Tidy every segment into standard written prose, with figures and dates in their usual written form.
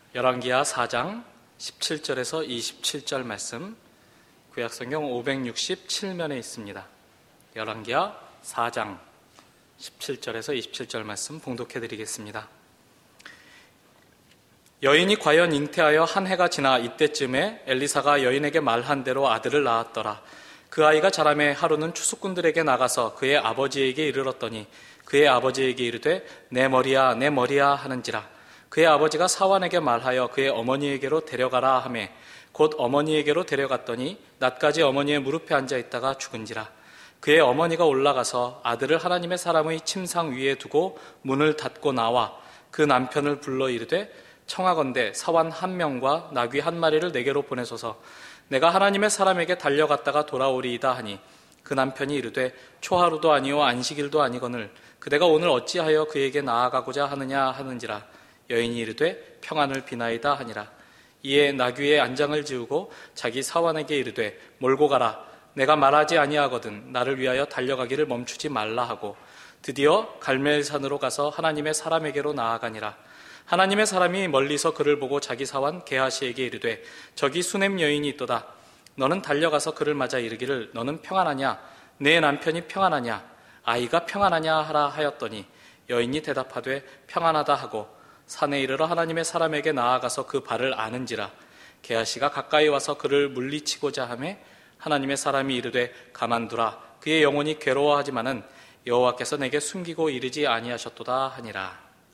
열왕기하 4장 17절에서 27절 말씀, 구약성경 567면에 있습니다. 열왕기하 4장 17절에서 27절 말씀 봉독해드리겠습니다. 여인이 과연 잉태하여 한 해가 지나 이때쯤에 엘리사가 여인에게 말한 대로 아들을 낳았더라. 그 아이가 자라매 하루는 추수꾼들에게 나가서 그의 아버지에게 이르렀더니 그의 아버지에게 이르되 내 머리야 내 머리야 하는지라. 그의 아버지가 사환에게 말하여 그의 어머니에게로 데려가라 하매 곧 어머니에게로 데려갔더니 낮까지 어머니의 무릎에 앉아 있다가 죽은지라. 그의 어머니가 올라가서 아들을 하나님의 사람의 침상 위에 두고 문을 닫고 나와 그 남편을 불러 이르되 청하건대 사환 한 명과 나귀 한 마리를 내게로 보내소서. 내가 하나님의 사람에게 달려갔다가 돌아오리이다 하니 그 남편이 이르되 초하루도 아니요 안식일도 아니거늘 그대가 오늘 어찌하여 그에게 나아가고자 하느냐 하는지라. 여인이 이르되 평안을 비나이다 하니라. 이에 나귀의 안장을 지우고 자기 사환에게 이르되 몰고 가라. 내가 말하지 아니하거든 나를 위하여 달려가기를 멈추지 말라 하고 드디어 갈멜산으로 가서 하나님의 사람에게로 나아가니라. 하나님의 사람이 멀리서 그를 보고 자기 사환 게하시에게 이르되 저기 수넴 여인이 있도다. 너는 달려가서 그를 맞아 이르기를 너는 평안하냐? 내 남편이 평안하냐? 아이가 평안하냐 하라 하였더니 여인이 대답하되 평안하다 하고 산에 이르러 하나님의 사람에게 나아가서 그 발을 아는지라. 게하시가 가까이 와서 그를 물리치고자 하매 하나님의 사람이 이르되 가만두라. 그의 영혼이 괴로워하지만은 여호와께서 내게 숨기고 이르지 아니하셨도다 하니라.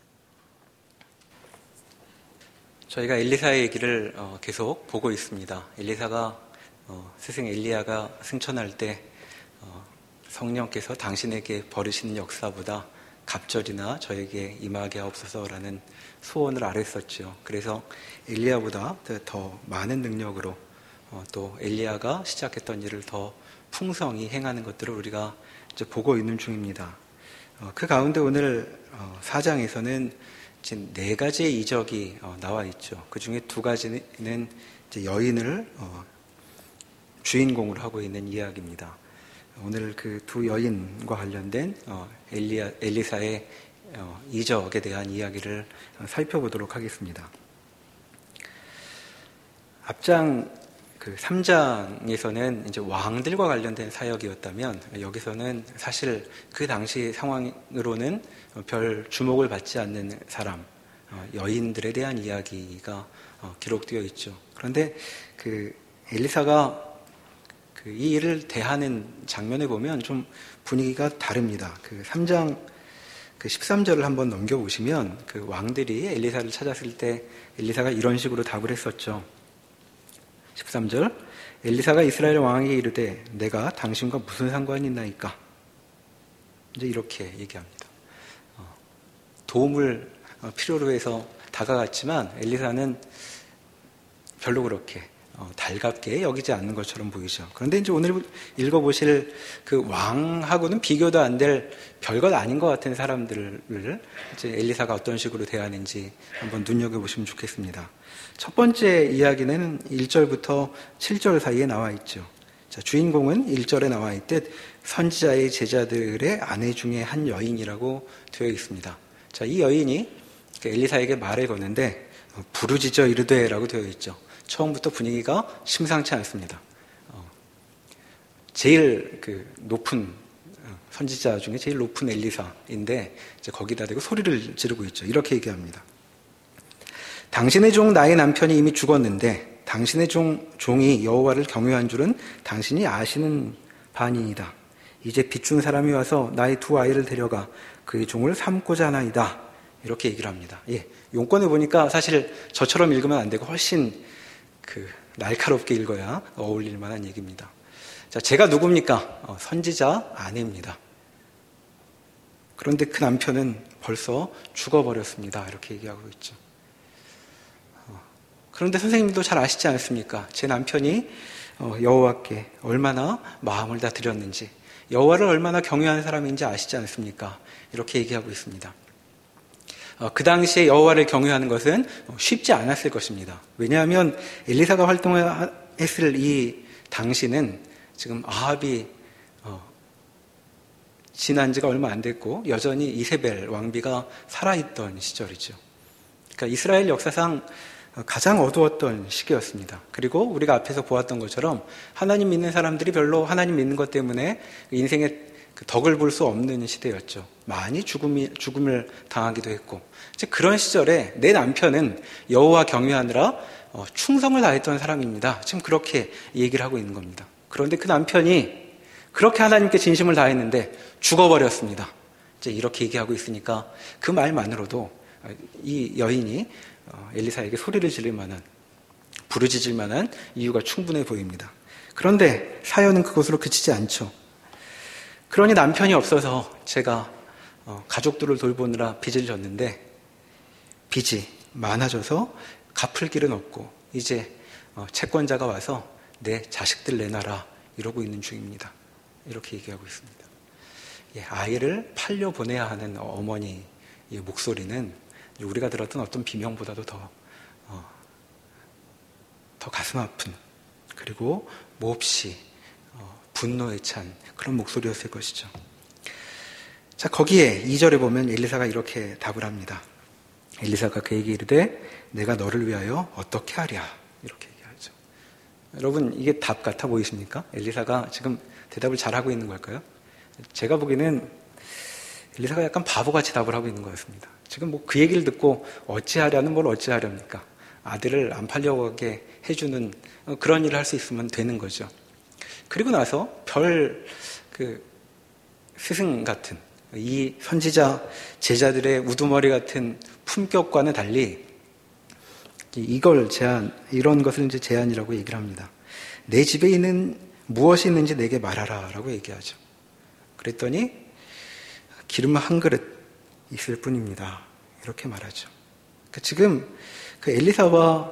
저희가 엘리사의 얘기를 계속 보고 있습니다. 엘리사가 스승 엘리야가 승천할 때 성령께서 당신에게 벌이시는 역사보다 갑절이나 저에게 임하게 하옵소서라는 소원을 아뢰었죠. 그래서 엘리야보다 더 많은 능력으로 또 엘리야가 시작했던 일을 더 풍성히 행하는 것들을 우리가 이제 보고 있는 중입니다. 그 가운데 오늘 4장에서는 지금 4가지의 이적이 나와 있죠. 그 중에 2가지는 이제 여인을 주인공으로 하고 있는 이야기입니다. 오늘 그 2 여인과 관련된 엘리사의 이적에 대한 이야기를 살펴보도록 하겠습니다. 앞장 그 3장에서는 이제 왕들과 관련된 사역이었다면 여기서는 사실 그 당시 상황으로는 별 주목을 받지 않는 사람, 여인들에 대한 이야기가 기록되어 있죠. 그런데 그 엘리사가 이 일을 대하는 장면에 보면 좀 분위기가 다릅니다. 그 3장 그 13절을 한번 넘겨보시면 그 왕들이 엘리사를 찾았을 때 엘리사가 이런 식으로 답을 했었죠. 13절 엘리사가 이스라엘 왕에게 이르되 내가 당신과 무슨 상관이 있나이까? 이제 이렇게 얘기합니다. 도움을 필요로 해서 다가갔지만 엘리사는 별로 그렇게 달갑게 여기지 않는 것처럼 보이죠. 그런데 이제 오늘 읽어보실 그 왕하고는 비교도 안 될 별것 아닌 것 같은 사람들을 이제 엘리사가 어떤 식으로 대하는지 한번 눈여겨보시면 좋겠습니다. 첫 번째 이야기는 1절부터 7절 사이에 나와 있죠. 자, 주인공은 1절에 나와 있듯 선지자의 제자들의 아내 중에 한 여인이라고 되어 있습니다. 자, 이 여인이 엘리사에게 말을 거는데 부르짖어 이르되 라고 되어 있죠. 처음부터 분위기가 심상치 않습니다. 제일 그 높은 선지자 중에 제일 높은 엘리사인데 이제 거기다 대고 소리를 지르고 있죠. 이렇게 얘기합니다. 당신의 종 나의 남편이 이미 죽었는데 당신의 종이 여호와를 경외한 줄은 당신이 아시는 바니이다. 이제 빚준 사람이 와서 나의 2 아이를 데려가 그의 종을 삼고자 하나이다. 이렇게 얘기를 합니다. 예, 용건에 보니까 사실 저처럼 읽으면 안 되고 훨씬 날카롭게 읽어야 어울릴 만한 얘기입니다. 자, 제가 누굽니까? 선지자 아내입니다. 그런데 그 남편은 벌써 죽어버렸습니다. 이렇게 얘기하고 있죠. 그런데 선생님도 잘 아시지 않습니까? 제 남편이 여호와께 얼마나 마음을 다 드렸는지, 여호와를 얼마나 경외하는 사람인지 아시지 않습니까? 이렇게 얘기하고 있습니다. 그 당시에 여호와를 경외하는 것은 쉽지 않았을 것입니다. 왜냐하면 엘리사가 활동했을 이 당시는 지금 아합이 지난 지가 얼마 안 됐고 여전히 이세벨 왕비가 살아있던 시절이죠. 그러니까 이스라엘 역사상 가장 어두웠던 시기였습니다. 그리고 우리가 앞에서 보았던 것처럼 하나님 믿는 사람들이 별로 하나님 믿는 것 때문에 인생의 덕을 볼 수 없는 시대였죠. 많이 죽음을 당하기도 했고, 그런 시절에 내 남편은 여호와 경외하느라 충성을 다했던 사람입니다. 지금 그렇게 얘기를 하고 있는 겁니다. 그런데 그 남편이 그렇게 하나님께 진심을 다했는데 죽어버렸습니다. 이제 이렇게 얘기하고 있으니까 그 말만으로도 이 여인이 엘리사에게 소리를 지를 만한, 부르짖을 만한 이유가 충분해 보입니다. 그런데 사연은 그것으로 그치지 않죠. 그러니 남편이 없어서 제가 가족들을 돌보느라 빚을 졌는데 빚이 많아져서 갚을 길은 없고 이제 채권자가 와서 내 자식들 내놔라 이러고 있는 중입니다. 이렇게 얘기하고 있습니다. 아이를 팔려보내야 하는 어머니의 목소리는 우리가 들었던 어떤 비명보다도 더 가슴 아픈, 그리고 몹시 분노에 찬 그런 목소리였을 것이죠. 자, 거기에 2절에 보면 엘리사가 이렇게 답을 합니다. 엘리사가 그에게 이르되 내가 너를 위하여 어떻게 하랴, 이렇게 얘기하죠. 여러분, 이게 답 같아 보이십니까? 엘리사가 지금 대답을 잘하고 있는 걸까요? 제가 보기에는 엘리사가 약간 바보같이 답을 하고 있는 것 같습니다. 지금 뭐 그 얘기를 듣고 어찌하려는 뭘 어찌하렵니까? 아들을 안 팔려가게 해주는 그런 일을 할 수 있으면 되는 거죠. 그리고 나서 스승 같은 이 선지자 제자들의 우두머리 같은 품격과는 달리 이런 것을 이제 제안이라고 얘기를 합니다. 내 집에 있는 무엇이 있는지 내게 말하라 라고 얘기하죠. 그랬더니 기름 한 그릇 있을 뿐입니다. 이렇게 말하죠. 지금 엘리사와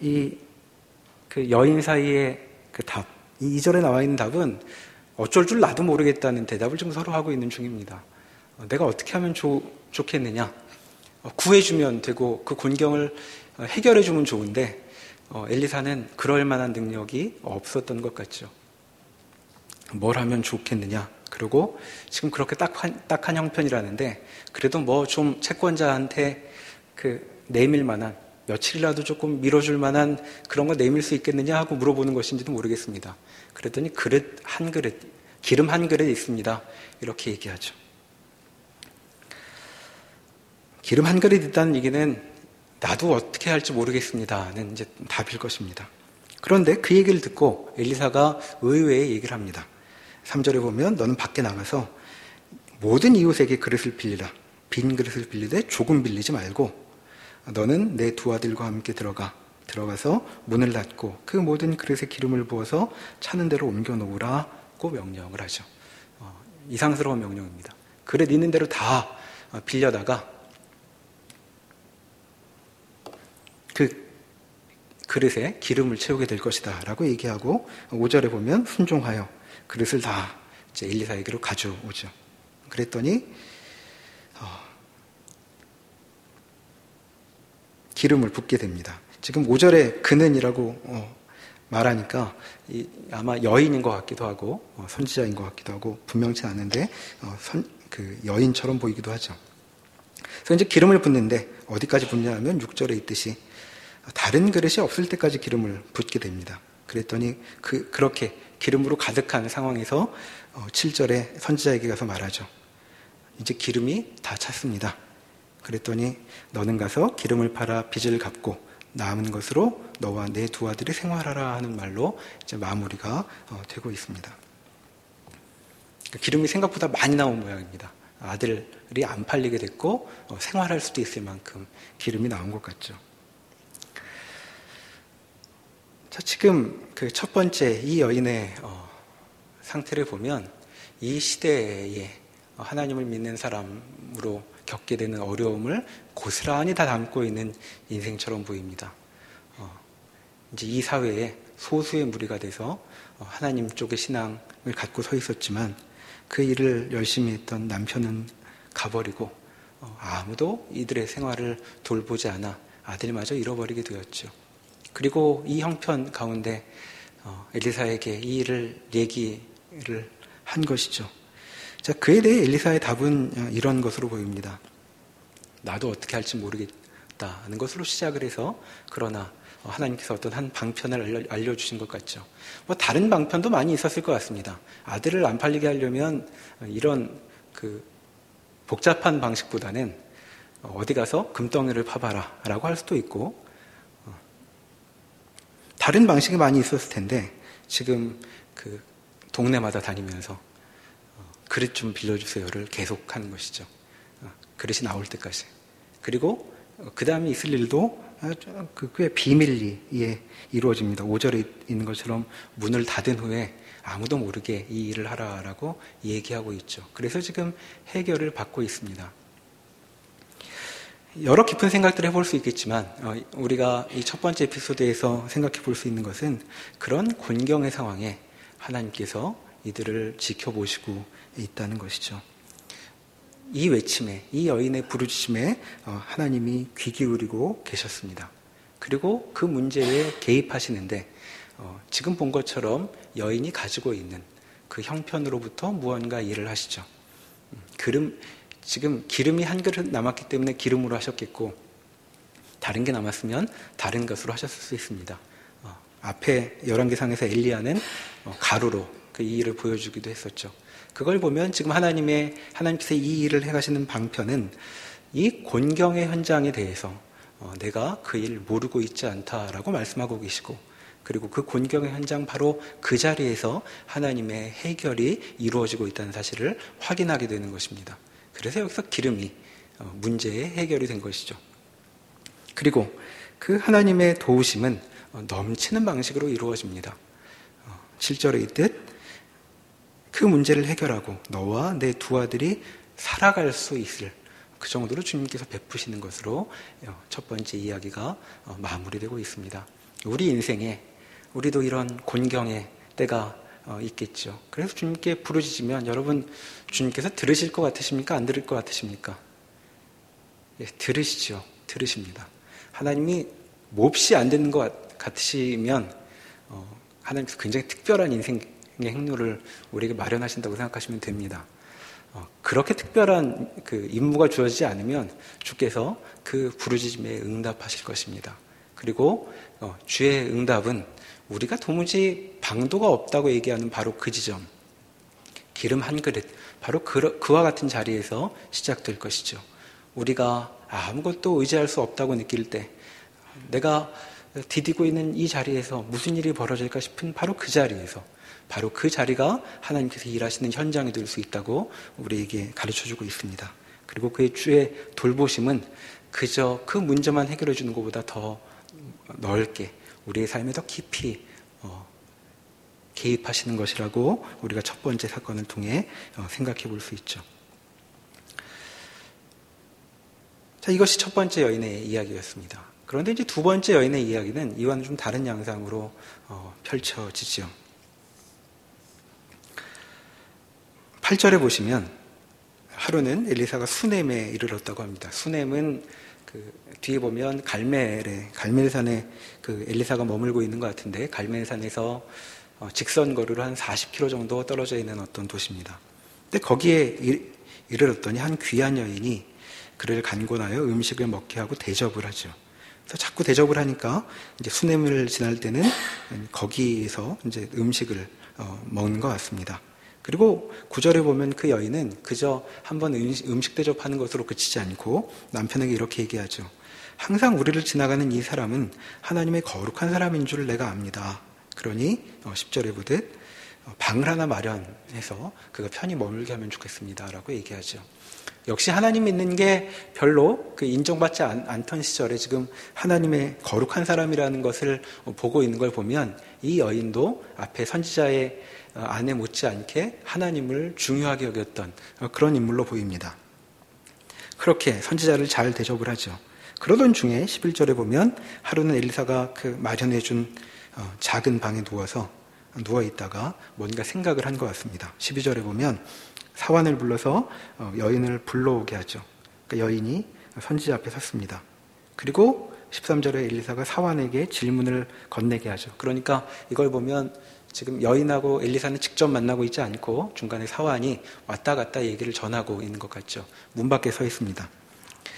그 여인 사이의 그 답, 이 2절에 나와 있는 답은 어쩔 줄 나도 모르겠다는 대답을 지금 서로 하고 있는 중입니다. 내가 어떻게 하면 좋겠느냐? 구해주면 되고 그 곤경을 해결해주면 좋은데 엘리사는 그럴 만한 능력이 없었던 것 같죠. 뭘 하면 좋겠느냐? 그리고 지금 그렇게 딱한 형편이라는데 그래도 뭐 좀 채권자한테 내밀 만한, 며칠이라도 조금 밀어줄 만한 그런 거 내밀 수 있겠느냐 하고 물어보는 것인지도 모르겠습니다. 그랬더니 기름 한 그릇 있습니다. 이렇게 얘기하죠. 기름 한 그릇 있다는 얘기는 나도 어떻게 할지 모르겠습니다는 이제 답일 것입니다. 그런데 그 얘기를 듣고 엘리사가 의외의 얘기를 합니다. 3절에 보면 너는 밖에 나가서 모든 이웃에게 그릇을 빌리라. 빈 그릇을 빌리되 조금 빌리지 말고 너는 내 두 아들과 함께 들어가서 문을 닫고 그 모든 그릇에 기름을 부어서 차는 대로 옮겨 놓으라고 명령을 하죠. 이상스러운 명령입니다. 그릇 있는 대로 다 빌려다가 그 그릇에 기름을 채우게 될 것이다 라고 얘기하고 5절에 보면 순종하여 그릇을 다 이제 엘리사에게로 가져오죠. 그랬더니 기름을 붓게 됩니다. 지금 5절에 그는이라고 말하니까 아마 여인인 것 같기도 하고 선지자인 것 같기도 하고 분명치 않은데 그 여인처럼 보이기도 하죠. 그래서 이제 기름을 붓는데 어디까지 붓냐 하면 6절에 있듯이 다른 그릇이 없을 때까지 기름을 붓게 됩니다. 그랬더니 그렇게 기름으로 가득한 상황에서 7절에 선지자에게 가서 말하죠. 이제 기름이 다 찼습니다. 그랬더니 너는 가서 기름을 팔아 빚을 갚고 남은 것으로 너와 내 두 아들이 생활하라 하는 말로 이제 마무리가 되고 있습니다. 기름이 생각보다 많이 나온 모양입니다. 아들이 안 팔리게 됐고 생활할 수도 있을 만큼 기름이 나온 것 같죠. 자, 지금 그 첫 번째 이 여인의 상태를 보면 이 시대에 하나님을 믿는 사람으로 겪게 되는 어려움을 고스란히 다 담고 있는 인생처럼 보입니다. 이제 이 사회에 소수의 무리가 돼서 하나님 쪽의 신앙을 갖고 서 있었지만 그 일을 열심히 했던 남편은 가버리고 아무도 이들의 생활을 돌보지 않아 아들마저 잃어버리게 되었죠. 그리고 이 형편 가운데 엘리사에게 이 일을 얘기를 한 것이죠. 자, 그에 대해 엘리사의 답은 이런 것으로 보입니다. 나도 어떻게 할지 같다는 것으로 시작을 해서 그러나 하나님께서 어떤 한 방편을 알려주신 것 같죠. 뭐 다른 방편도 많이 있었을 것 같습니다. 아들을 안 팔리게 하려면 이런 그 복잡한 방식보다는 어디 가서 금덩이를 파봐라 라고 할 수도 있고 다른 방식이 많이 있었을 텐데 지금 그 동네마다 다니면서 그릇 좀 빌려주세요를 계속하는 것이죠. 그릇이 나올 때까지. 그리고 그 다음에 있을 일도 꽤 비밀리에 이루어집니다. 5절에 있는 것처럼 문을 닫은 후에 아무도 모르게 이 일을 하라라고 얘기하고 있죠. 그래서 지금 해결을 받고 있습니다. 여러 깊은 생각들을 해볼 수 있겠지만 우리가 이 첫 번째 에피소드에서 생각해 볼 수 있는 것은 그런 곤경의 상황에 하나님께서 이들을 지켜보시고 있다는 것이죠. 이 외침에, 이 여인의 부르짖음에 하나님이 귀 기울이고 계셨습니다. 그리고 그 문제에 개입하시는데 지금 본 것처럼 여인이 가지고 있는 그 형편으로부터 무언가 일을 하시죠. 지금 기름이 한 그릇 남았기 때문에 기름으로 하셨겠고 다른 게 남았으면 다른 것으로 하셨을 수 있습니다. 앞에 열왕기상에서 엘리야는 가루로 그 이 일을 보여주기도 했었죠. 그걸 보면 지금 하나님께서 이 일을 해가시는 방편은 이 곤경의 현장에 대해서 내가 그 일 모르고 있지 않다라고 말씀하고 계시고 그리고 그 곤경의 현장 바로 그 자리에서 하나님의 해결이 이루어지고 있다는 사실을 확인하게 되는 것입니다. 그래서 여기서 기름이 문제의 해결이 된 것이죠. 그리고 그 하나님의 도우심은 넘치는 방식으로 이루어집니다. 7절에 있듯 그 문제를 해결하고 너와 내 두 아들이 살아갈 수 있을 그 정도로 주님께서 베푸시는 것으로 첫 번째 이야기가 마무리되고 있습니다. 우리 인생에 우리도 이런 곤경의 때가 있겠죠. 그래서 주님께 부르짖으면 여러분 주님께서 들으실 것 같으십니까? 안 들을 것 같으십니까? 예, 들으시죠. 들으십니다. 하나님이 몹시 안 듣는 것 같으시면 하나님께서 굉장히 특별한 인생의 행로를 우리에게 마련하신다고 생각하시면 됩니다. 그렇게 특별한 그 임무가 주어지지 않으면 주께서 그 부르짖음에 응답하실 것입니다. 그리고 주의 응답은 우리가 도무지 방도가 없다고 얘기하는 바로 그 지점, 기름 한 그릇, 바로 그와 같은 자리에서 시작될 것이죠. 우리가 아무것도 의지할 수 없다고 느낄 때 내가 디디고 있는 이 자리에서 무슨 일이 벌어질까 싶은 바로 그 자리에서 바로 그 자리가 하나님께서 일하시는 현장이 될 수 있다고 우리에게 가르쳐주고 있습니다. 그리고 그의 주의 돌보심은 그저 그 문제만 해결해 주는 것보다 더 넓게 우리의 삶에 더 깊이 개입하시는 것이라고 우리가 첫 번째 사건을 통해 생각해 볼 수 있죠. 자, 이것이 첫 번째 여인의 이야기였습니다. 그런데 이제 두 번째 여인의 이야기는 이와는 좀 다른 양상으로 펼쳐지죠. 8절에 보시면 하루는 엘리사가 수넴에 이르렀다고 합니다. 수넴은 그 뒤에 보면 갈멜산에 그 엘리사가 머물고 있는 것 같은데 갈멜산에서 직선거리로 한 40km 정도 떨어져 있는 어떤 도시입니다. 근데 거기에 이르렀더니 한 귀한 여인이 그를 간곤하여 음식을 먹게 하고 대접을 하죠. 그래서 자꾸 대접을 하니까 이제 수넴을 지날 때는 거기에서 이제 음식을 먹는 것 같습니다. 그리고 9절에 보면 그 여인은 그저 한번 음식 대접하는 것으로 그치지 않고 남편에게 이렇게 얘기하죠. 항상 우리를 지나가는 이 사람은 하나님의 거룩한 사람인 줄 내가 압니다. 그러니 10절에 보듯 방을 하나 마련해서 그가 편히 머물게 하면 좋겠습니다. 라고 얘기하죠. 역시 하나님 믿는 게 별로 그 인정받지 않던 시절에 지금 하나님의 거룩한 사람이라는 것을 보고 있는 걸 보면 이 여인도 앞에 선지자의 아내 못지않게 하나님을 중요하게 여겼던 그런 인물로 보입니다. 그렇게 선지자를 잘 대접을 하죠. 그러던 중에 11절에 보면 하루는 엘리사가 그 마련해준 작은 방에 누워 있다가 뭔가 생각을 한 것 같습니다. 12절에 보면 사환을 불러서 여인을 불러오게 하죠. 그러니까 여인이 선지자 앞에 섰습니다. 그리고 13절에 엘리사가 사환에게 질문을 건네게 하죠. 그러니까 이걸 보면 지금 여인하고 엘리사는 직접 만나고 있지 않고 중간에 사환이 왔다 갔다 얘기를 전하고 있는 것 같죠. 문 밖에 서 있습니다.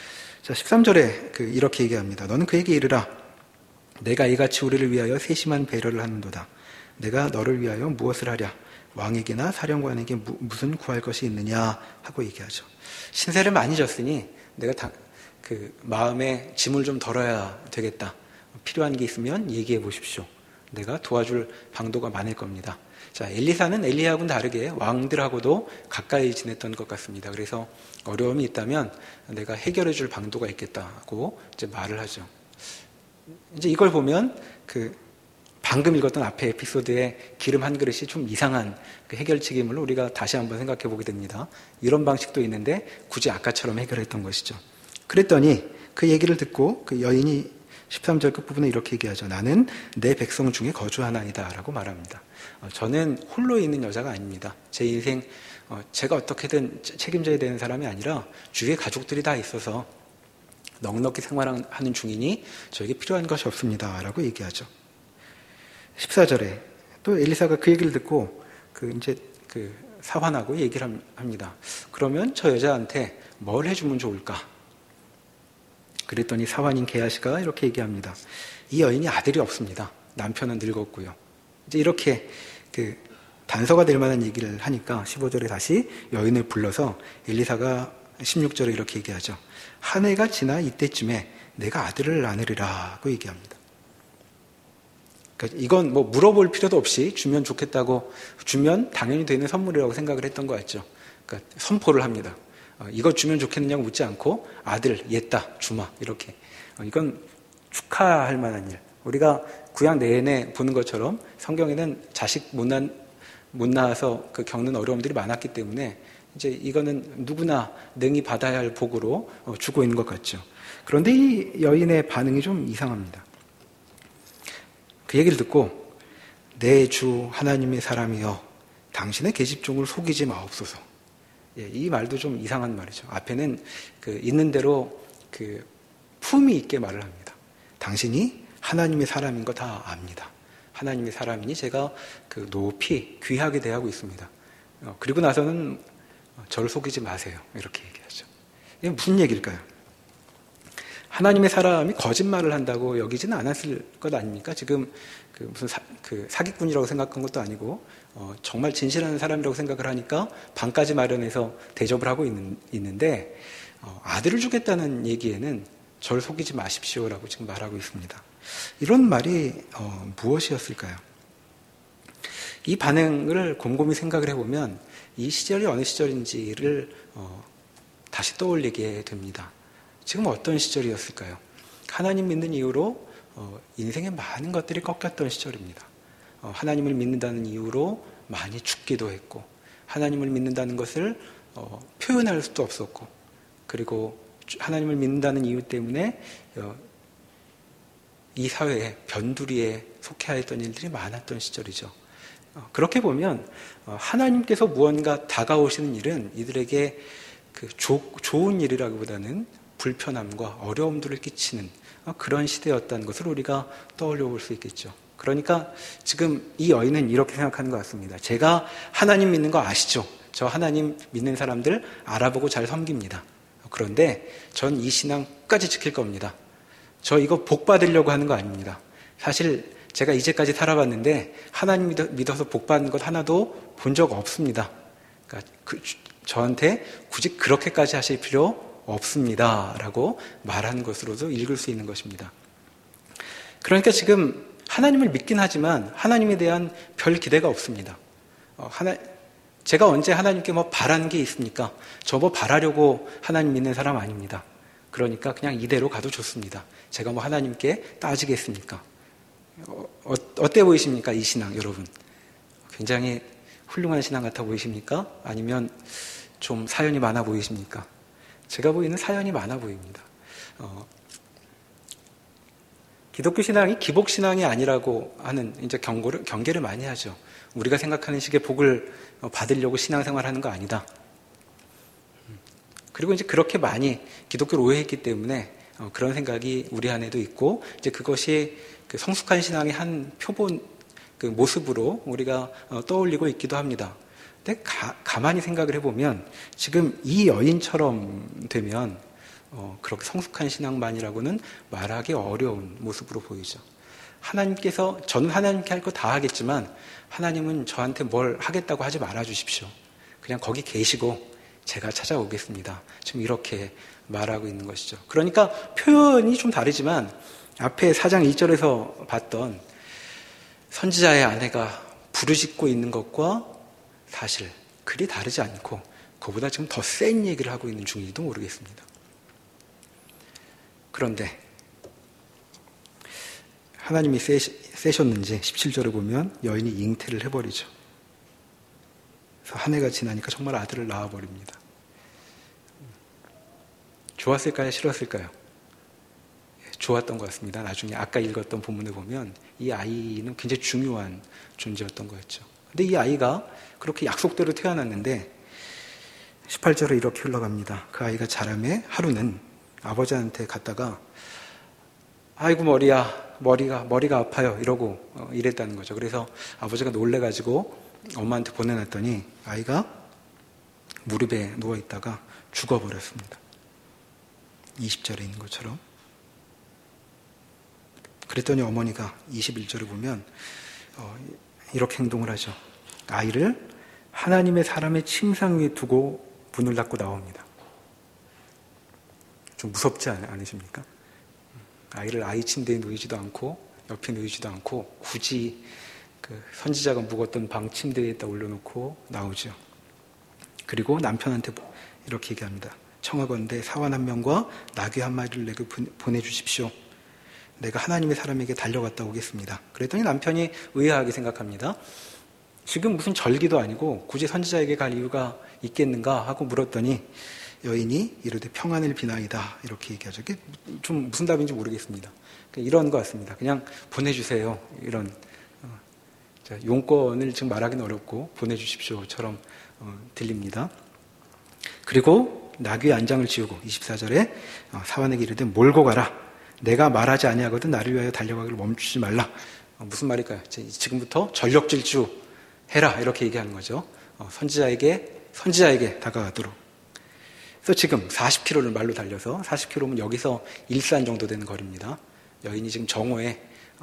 자, 13절에 이렇게 얘기합니다. 너는 그에게 이르라. 내가 이같이 우리를 위하여 세심한 배려를 하는도다. 내가 너를 위하여 무엇을 하랴? 왕에게나 사령관에게 무슨 구할 것이 있느냐? 하고 얘기하죠. 신세를 많이 졌으니 내가 마음에 짐을 좀 덜어야 되겠다. 필요한 게 있으면 얘기해 보십시오. 내가 도와줄 방도가 많을 겁니다. 자, 엘리사는 엘리야하고는 다르게 왕들하고도 가까이 지냈던 것 같습니다. 그래서 어려움이 있다면 내가 해결해 줄 방도가 있겠다고 이제 말을 하죠. 이제 이걸 보면 방금 읽었던 앞에 에피소드의 기름 한 그릇이 좀 이상한 해결책임을 우리가 다시 한번 생각해 보게 됩니다. 이런 방식도 있는데 굳이 아까처럼 해결했던 것이죠. 그랬더니 그 얘기를 듣고 그 여인이 13절 끝부분에 이렇게 얘기하죠. 나는 내 백성 중에 거주하나이다 라고 말합니다. 저는 홀로 있는 여자가 아닙니다. 제 인생 제가 어떻게든 책임져야 되는 사람이 아니라 주위에 가족들이 다 있어서 넉넉히 생활하는 중이니 저에게 필요한 것이 없습니다 라고 얘기하죠. 14절에 또 엘리사가 그 얘기를 듣고 사환하고 얘기를 합니다. 그러면 저 여자한테 뭘 해주면 좋을까? 그랬더니 사환인 게하시가 이렇게 얘기합니다. 이 여인이 아들이 없습니다. 남편은 늙었고요. 이제 이렇게 단서가 될 만한 얘기를 하니까 15절에 다시 여인을 불러서 엘리사가 16절에 이렇게 얘기하죠. 한 해가 지나 이때쯤에 내가 아들을 낳으리라고 얘기합니다. 그러니까 이건 물어볼 필요도 없이 주면 좋겠다고 주면 당연히 되는 선물이라고 생각을 했던 것 같죠. 그러니까 선포를 합니다. 이거 주면 좋겠느냐고 묻지 않고 아들, 옛다, 주마 이렇게. 이건 축하할 만한 일. 우리가 구약 내내 보는 것처럼 성경에는 자식 못 낳아서 겪는 어려움들이 많았기 때문에 이제 이거는 누구나 능히 받아야 할 복으로 주고 있는 것 같죠. 그런데 이 여인의 반응이 좀 이상합니다. 그 얘기를 듣고 내 주 하나님의 사람이여 당신의 계집종을 속이지 마옵소서. 이 말도 좀 이상한 말이죠. 앞에는 있는 대로 품위 있게 말을 합니다. 당신이 하나님의 사람인 거 다 압니다. 하나님의 사람이니 제가 높이 귀하게 대하고 있습니다. 그리고 나서는 저를 속이지 마세요. 이렇게 얘기하죠. 이게 무슨 얘기일까요? 하나님의 사람이 거짓말을 한다고 여기지는 않았을 것 아닙니까? 지금 무슨 사기꾼이라고 생각한 것도 아니고 정말 진실한 사람이라고 생각을 하니까 방까지 마련해서 대접을 하고 있는데 아들을 주겠다는 얘기에는 저를 속이지 마십시오라고 지금 말하고 있습니다. 이런 말이 무엇이었을까요? 이 반응을 곰곰이 생각을 해보면 이 시절이 어느 시절인지를 다시 떠올리게 됩니다. 지금 어떤 시절이었을까요? 하나님 믿는 이유로 인생에 많은 것들이 꺾였던 시절입니다. 하나님을 믿는다는 이유로 많이 죽기도 했고 하나님을 믿는다는 것을 표현할 수도 없었고 그리고 하나님을 믿는다는 이유 때문에 이 사회에 변두리에 속해 있던 일들이 많았던 시절이죠. 그렇게 보면 하나님께서 무언가 다가오시는 일은 이들에게 좋은 일이라기보다는 불편함과 어려움들을 끼치는 그런 시대였다는 것을 우리가 떠올려 볼 수 있겠죠. 그러니까 지금 이 여인은 이렇게 생각하는 것 같습니다. 제가 하나님 믿는 거 아시죠? 저 하나님 믿는 사람들 알아보고 잘 섬깁니다. 그런데 전 이 신앙 끝까지 지킬 겁니다. 저 이거 복 받으려고 하는 거 아닙니다. 사실 제가 이제까지 살아봤는데 하나님 믿어서 복 받는 것 하나도 본 적 없습니다. 그러니까 저한테 굳이 그렇게까지 하실 필요 없습니다. 라고 말한 것으로도 읽을 수 있는 것입니다. 그러니까 지금 하나님을 믿긴 하지만 하나님에 대한 별 기대가 없습니다. 제가 언제 하나님께 바라는 게 있습니까? 저 바라려고 하나님 믿는 사람 아닙니다. 그러니까 그냥 이대로 가도 좋습니다. 제가 하나님께 따지겠습니까? 어때 보이십니까? 이 신앙 여러분. 굉장히 훌륭한 신앙 같아 보이십니까? 아니면 좀 사연이 많아 보이십니까? 제가 보이는 사연이 많아 보입니다. 기독교 신앙이 기복 신앙이 아니라고 하는 이제 경계를 많이 하죠. 우리가 생각하는 식의 복을 받으려고 신앙생활하는 거 아니다. 그리고 이제 그렇게 많이 기독교를 오해했기 때문에 그런 생각이 우리 안에도 있고 이제 그것이 성숙한 신앙의 한 표본 모습으로 우리가 떠올리고 있기도 합니다. 근데 가만히 생각을 해보면 지금 이 여인처럼 되면 그렇게 성숙한 신앙만이라고는 말하기 어려운 모습으로 보이죠. 저는 하나님께 할 거 다 하겠지만 하나님은 저한테 뭘 하겠다고 하지 말아 주십시오. 그냥 거기 계시고 제가 찾아오겠습니다. 지금 이렇게 말하고 있는 것이죠. 그러니까 표현이 좀 다르지만 앞에 4장 1절에서 봤던 선지자의 아내가 부르짖고 있는 것과 사실 그리 다르지 않고 그보다 지금 더 센 얘기를 하고 있는 중인지도 모르겠습니다. 그런데 하나님이 세셨는지 17절에 보면 여인이 잉태를 해버리죠. 그래서 한 해가 지나니까 정말 아들을 낳아버립니다. 좋았을까요? 싫었을까요? 좋았던 것 같습니다. 나중에 아까 읽었던 본문에 보면 이 아이는 굉장히 중요한 존재였던 거였죠. 근데 이 아이가 그렇게 약속대로 태어났는데 18절에 이렇게 흘러갑니다. 그 아이가 자라매 하루는 아버지한테 갔다가 아이고 머리가 아파요 이러고 이랬다는 거죠. 그래서 아버지가 놀래가지고 엄마한테 보내놨더니 아이가 무릎에 누워있다가 죽어버렸습니다. 20절에 있는 것처럼. 그랬더니 어머니가 21절에 보면 이렇게 행동을 하죠. 아이를 하나님의 사람의 침상 위에 두고 문을 닫고 나옵니다. 좀 무섭지 않으십니까? 아이를 아이 침대에 누이지도 않고 옆에 누이지도 않고 굳이 그 선지자가 묵었던 방 침대에다 올려놓고 나오죠. 그리고 남편한테 이렇게 얘기합니다. 청하건대 사환 한 명과 나귀 한 마리를 내게 보내주십시오. 내가 하나님의 사람에게 달려갔다 오겠습니다. 그랬더니 남편이 의아하게 생각합니다. 지금 무슨 절기도 아니고 굳이 선지자에게 갈 이유가 있겠는가 하고 물었더니 여인이 이르되 평안을 비나이다 이렇게 얘기하죠. 이게 좀 무슨 답인지 모르겠습니다. 이런 것 같습니다. 그냥 보내주세요. 이런 용건을 지금 말하기는 어렵고 보내주십시오처럼 들립니다. 그리고 나귀의 안장을 지우고 24절에 사환에게 이르되 몰고 가라. 내가 말하지 아니하거든 나를 위하여 달려가기를 멈추지 말라. 무슨 말일까요? 지금부터 전력 질주해라 이렇게 얘기하는 거죠. 선지자에게 다가가도록. 그래서 지금 40km를 말로 달려서 40km면 여기서 일산 정도 되는 거리입니다. 여인이 지금 정오에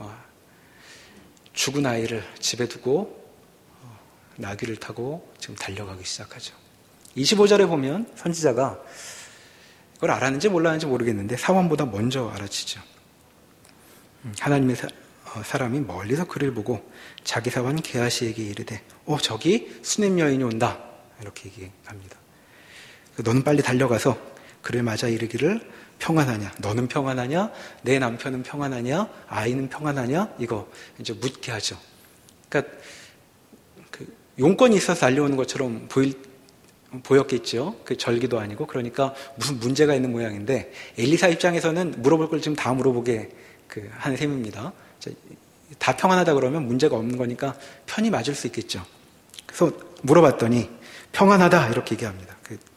죽은 아이를 집에 두고 나귀를 타고 지금 달려가기 시작하죠. 25절에 보면 선지자가 그걸 알았는지 몰랐는지 모르겠는데 사환보다 먼저 알아채죠. 하나님의 사람이 멀리서 그를 보고 자기 사환 게하시에게 이르되 저기 수넴 여인이 온다 이렇게 얘기합니다. 너는 빨리 달려가서 그를 맞아 이르기를 평안하냐? 너는 평안하냐? 내 남편은 평안하냐? 아이는 평안하냐? 이거 이제 묻게 하죠. 그러니까 그 용건이 있어서 달려오는 것처럼 보였겠죠. 그 절기도 아니고 그러니까 무슨 문제가 있는 모양인데 엘리사 입장에서는 물어볼 걸 지금 다 물어보게 한 셈입니다. 다 평안하다 그러면 문제가 없는 거니까 편히 맞을 수 있겠죠. 그래서 물어봤더니 평안하다 이렇게 얘기합니다.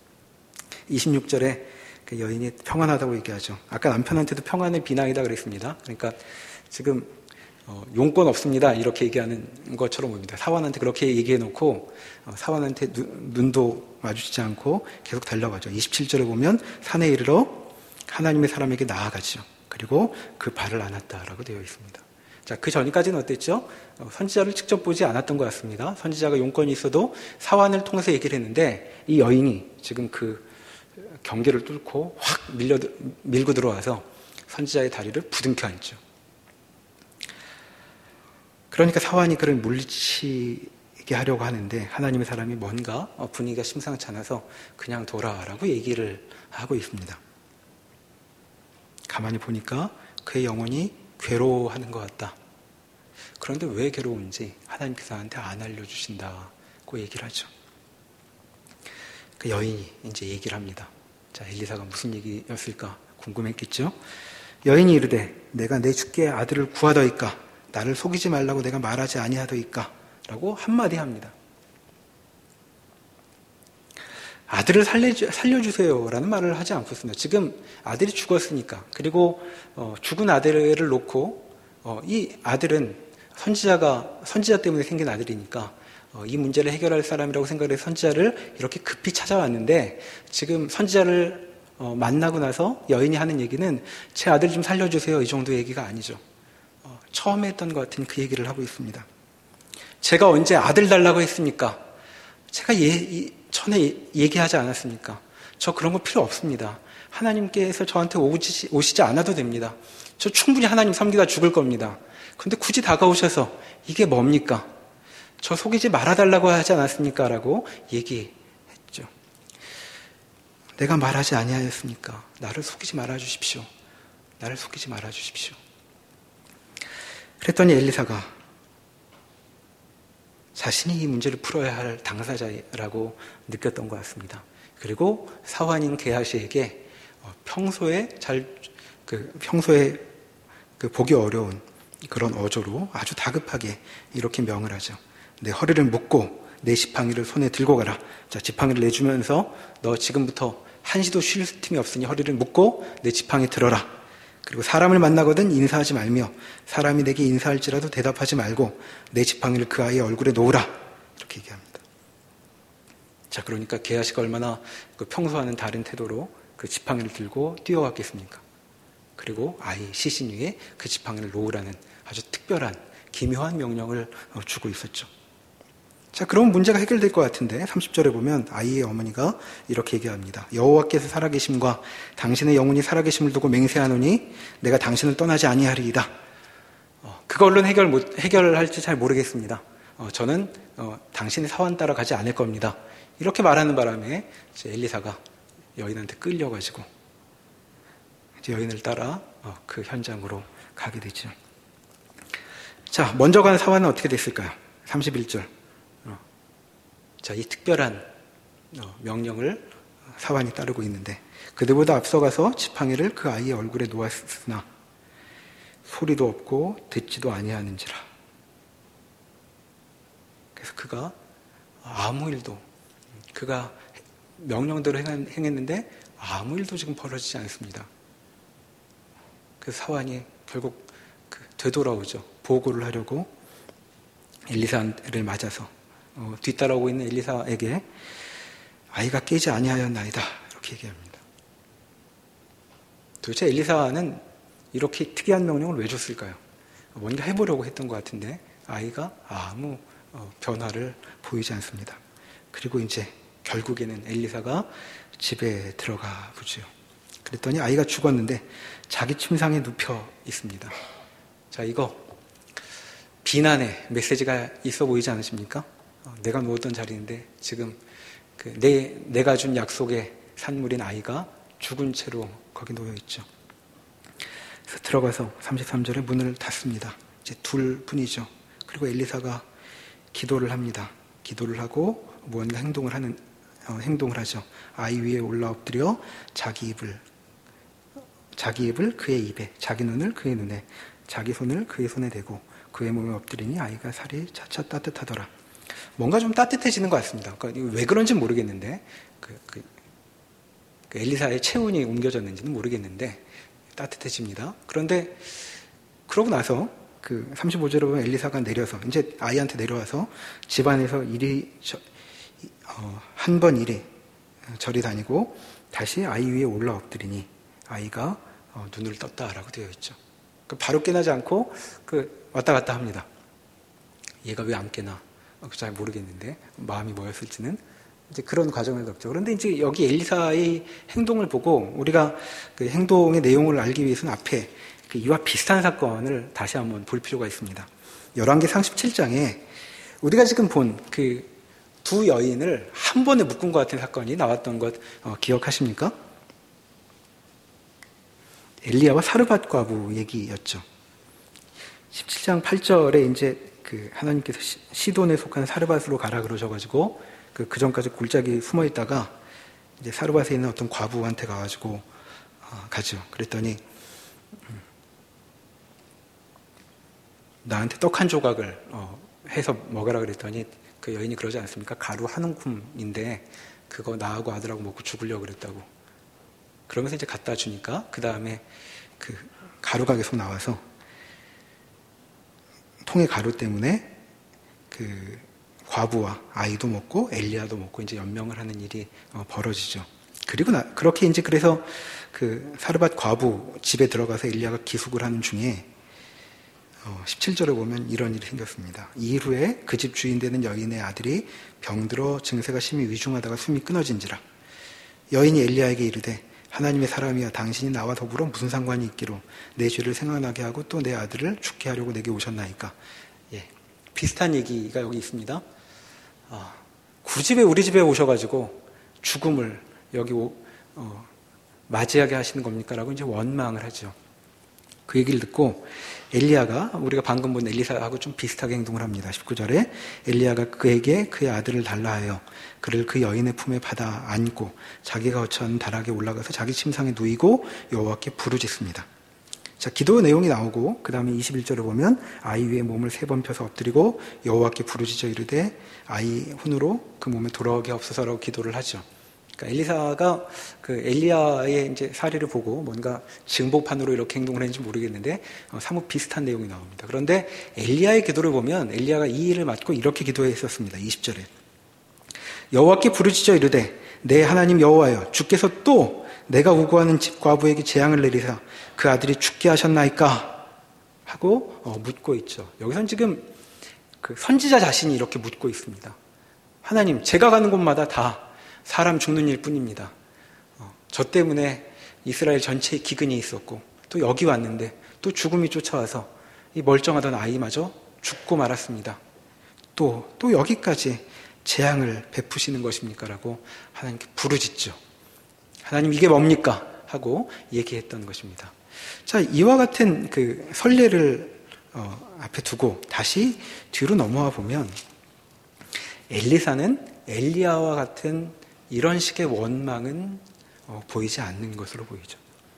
26절에 그 여인이 평안하다고 얘기하죠. 아까 남편한테도 평안의 비나이다 그랬습니다. 그러니까 지금 용건 없습니다 이렇게 얘기하는 것처럼 보입니다. 사환한테 그렇게 얘기해놓고 사환한테 눈도 마주치지 않고 계속 달려가죠. 27절에 보면 산에 이르러 하나님의 사람에게 나아가죠. 그리고 그 발을 안았다라고 되어 있습니다. 자, 그 전까지는 어땠죠? 선지자를 직접 보지 않았던 것 같습니다. 선지자가 용건이 있어도 사환을 통해서 얘기를 했는데 이 여인이 지금 그 경계를 뚫고 확 밀고 들어와서 선지자의 다리를 부둥켜 앉죠. 그러니까 사환이 그를 물리치게 하려고 하는데 하나님의 사람이 뭔가 분위기가 심상치 않아서 그냥 둬라라고 얘기를 하고 있습니다. 가만히 보니까 그의 영혼이 괴로워하는 것 같다. 그런데 왜 괴로운지 하나님께서 나한테 안 알려주신다고 얘기를 하죠. 그 여인이 이제 얘기를 합니다. 자, 엘리사가 무슨 얘기였을까 궁금했겠죠? 여인이 이르되 내가 내 주께 아들을 구하더이까 나를 속이지 말라고 내가 말하지 아니하더이까 라고 한마디 합니다. 아들을 살려주세요 라는 말을 하지 않고 있습니다. 지금 아들이 죽었으니까 그리고 죽은 아들을 놓고 이 아들은 선지자 때문에 생긴 아들이니까 이 문제를 해결할 사람이라고 생각해서 선지자를 이렇게 급히 찾아왔는데 지금 선지자를 만나고 나서 여인이 하는 얘기는 제 아들 좀 살려주세요. 이 정도 얘기가 아니죠. 처음에 했던 것 같은 그 얘기를 하고 있습니다. 제가 언제 아들 달라고 했습니까? 제가 전에 얘기하지 않았습니까? 저 그런 거 필요 없습니다. 하나님께서 저한테 오시지 않아도 됩니다. 저 충분히 하나님 섬기다 죽을 겁니다. 근데 굳이 다가오셔서 이게 뭡니까? 저 속이지 말아달라고 하지 않았습니까? 라고 얘기했죠. 내가 말하지 아니하였습니까? 나를 속이지 말아주십시오. 나를 속이지 말아주십시오. 그랬더니 엘리사가 자신이 이 문제를 풀어야 할 당사자라고 느꼈던 것 같습니다. 그리고 사환인 게하시에게 평소에 보기 어려운 그런 어조로 아주 다급하게 이렇게 명을 하죠. 내 허리를 묶고 내 지팡이를 손에 들고 가라. 자, 지팡이를 내주면서 너 지금부터 한시도 쉴 틈이 없으니 허리를 묶고 내 지팡이 들어라. 그리고 사람을 만나거든 인사하지 말며 사람이 내게 인사할지라도 대답하지 말고 내 지팡이를 그 아이의 얼굴에 놓으라. 이렇게 얘기합니다. 자, 그러니까 게하시가 얼마나 평소와는 다른 태도로 그 지팡이를 들고 뛰어왔겠습니까? 그리고 아이 시신 위에 그 지팡이를 놓으라는 아주 특별한 기묘한 명령을 주고 있었죠. 자, 그럼 문제가 해결될 것 같은데 30절에 보면 아이의 어머니가 이렇게 얘기합니다. 여호와께서 살아계심과 당신의 영혼이 살아계심을 두고 맹세하노니 내가 당신을 떠나지 아니하리이다. 그걸로는 해결할지 잘 모르겠습니다. 저는 당신의 사원 따라 가지 않을 겁니다. 이렇게 말하는 바람에 이제 엘리사가 여인한테 끌려가지고 이제 여인을 따라 그 현장으로 가게 되죠. 자, 먼저 간 사환은 어떻게 됐을까요? 31절. 자, 이 특별한 명령을 사환이 따르고 있는데 그들보다 앞서가서 지팡이를 그 아이의 얼굴에 놓았으나 소리도 없고 듣지도 아니하는지라. 그래서 그가 아무 일도 그가 명령대로 행했는데 아무 일도 지금 벌어지지 않습니다. 그래서 사환이 결국 되돌아오죠. 보고를 하려고 엘리사를 맞아서 뒤따라오고 있는 엘리사에게 아이가 깨지 아니하였나이다 이렇게 얘기합니다. 도대체 엘리사는 이렇게 특이한 명령을 왜 줬을까요? 뭔가 해보려고 했던 것 같은데 아이가 아무 변화를 보이지 않습니다. 그리고 이제 결국에는 엘리사가 집에 들어가 보죠. 그랬더니 아이가 죽었는데 자기 침상에 눕혀 있습니다. 자, 이거 비난의 메시지가 있어 보이지 않으십니까? 내가 누웠던 자리인데 지금 내가 준 약속의 산물인 아이가 죽은 채로 거기 놓여 있죠. 그래서 들어가서 33절에 문을 닫습니다. 이제 둘 뿐이죠. 그리고 엘리사가 기도를 합니다. 기도를 하고 무언가 행동을 하죠. 아이 위에 올라 엎드려 자기 입을 그의 입에, 자기 눈을 그의 눈에, 자기 손을 그의 손에 대고 그의 몸에 엎드리니 아이가 살이 차차 따뜻하더라. 뭔가 좀 따뜻해지는 것 같습니다. 그러니까 왜 그런지는 모르겠는데 그 엘리사의 체온이 옮겨졌는지는 모르겠는데 따뜻해집니다. 그런데 그러고 나서 35절에 보면 엘리사가 내려서 이제 아이한테 내려와서 집안에서 한 번 이리 저리 다니고 다시 아이 위에 올라 엎드리니 아이가 눈을 떴다라고 되어 있죠. 바로 깨나지 않고 왔다 갔다 합니다. 얘가 왜 안 깨나? 잘 모르겠는데 마음이 뭐였을지는 이제 그런 과정을 겪죠. 그런데 이제 여기 엘리사의 행동을 보고 우리가 그 행동의 내용을 알기 위해서는 앞에 이와 비슷한 사건을 다시 한번 볼 필요가 있습니다. 열왕기 37장에 우리가 지금 본 두 여인을 한 번에 묶은 것 같은 사건이 나왔던 것 기억하십니까? 엘리야와 사르밧 과부 얘기였죠. 17장 8절에 이제 하나님께서 시돈에 속한 사르밧으로 가라 그러셔가지고 그 전까지 골짜기 숨어 있다가 이제 사르밧에 있는 어떤 과부한테 가가지고 가죠. 그랬더니 나한테 떡 한 조각을 해서 먹으라 그랬더니 그 여인이 그러지 않습니까? 가루 한 움큼인데 그거 나하고 아들하고 먹고 죽으려고 그랬다고. 그러면서 이제 갖다 주니까 그 다음에 가루가 계속 나와서 통의 가루 때문에 과부와 아이도 먹고 엘리야도 먹고 이제 연명을 하는 일이 벌어지죠. 그렇게 이제 그래서 그 사르밧 과부 집에 들어가서 엘리야가 기숙을 하는 중에 17절에 보면 이런 일이 생겼습니다. 이 일 후에 그 집 주인 되는 여인의 아들이 병들어 증세가 심히 위중하다가 숨이 끊어진지라. 여인이 엘리야에게 이르되 하나님의 사람이여 당신이 나와 더불어 무슨 상관이 있기로 내 죄를 생각나게 하고 또 내 아들을 죽게 하려고 내게 오셨나이까. 예, 비슷한 얘기가 여기 있습니다. 굳이 왜 우리 집에 오셔가지고 죽음을 여기 맞이하게 하시는 겁니까? 라고 이제 원망을 하죠. 그 얘기를 듣고 엘리야가 우리가 방금 본 엘리사하고 좀 비슷하게 행동을 합니다. 19절에 엘리야가 그에게 그의 아들을 달라 하여 그를 그 여인의 품에 받아 안고 자기가 거처한 다락에 올라가서 자기 침상에 누이고 여호와께 부르짖습니다. 자, 기도 내용이 나오고 그 다음에 21절에 보면 아이 위에 몸을 3번 펴서 엎드리고 여호와께 부르짖어 이르되 아이 혼으로 그 몸에 돌아오게 없어서라고 기도를 하죠. 그러니까 엘리사가 그 엘리야의 이제 사례를 보고 뭔가 증보판으로 이렇게 행동을 했는지 모르겠는데 사뭇 비슷한 내용이 나옵니다. 그런데 엘리야의 기도를 보면 엘리야가 이 일을 맡고 이렇게 기도했었습니다. 20절에 여호와께 부르짖어 이르되 내 하나님 여호와여 주께서 또 내가 우고하는 집 과부에게 재앙을 내리사 그 아들이 죽게 하셨나이까 하고 묻고 있죠. 여기서는 지금 그 선지자 자신이 이렇게 묻고 있습니다. 하나님, 제가 가는 곳마다 다 사람 죽는 일 뿐입니다. 저 때문에 이스라엘 전체에 기근이 있었고 또 여기 왔는데 또 죽음이 쫓아와서 이 멀쩡하던 아이마저 죽고 말았습니다. 또 여기까지 재앙을 베푸시는 것입니까? 라고 하나님께 부르짖죠. 하나님 이게 뭡니까? 하고 얘기했던 것입니다. 자, 이와 같은 그 선례를 앞에 두고 다시 뒤로 넘어와 보면 엘리사는 엘리야와 같은 이런 식의 원망은 보이지 않는 것으로 보이죠.